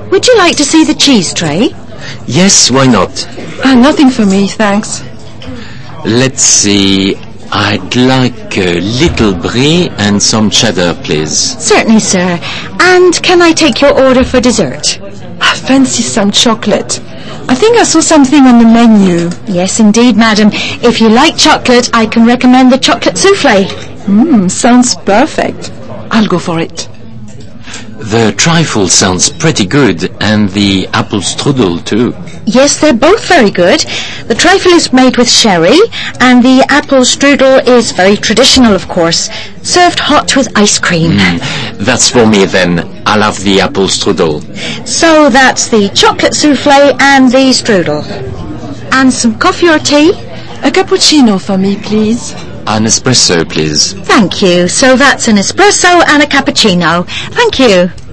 Would you like to see the cheese tray? Yes, why not? Nothing for me, thanks. Let's see. I'd like a little brie and some cheddar, please. Certainly, sir. And can I take your order for dessert? I fancy some chocolate. I think I saw something on the menu. Yes, indeed, madam. If you like chocolate, I can recommend the chocolate souffle. Sounds perfect. I'll go for it. The trifle sounds pretty good, and the apple strudel too. Yes, they're both very good. The trifle is made with sherry, and the apple strudel is very traditional, of course, served hot with ice cream. That's for me then. I'll have the apple strudel. So that's the chocolate souffle and the strudel. And some coffee or tea? A cappuccino for me, please. An espresso, please. Thank you. So that's an espresso and a cappuccino. Thank you.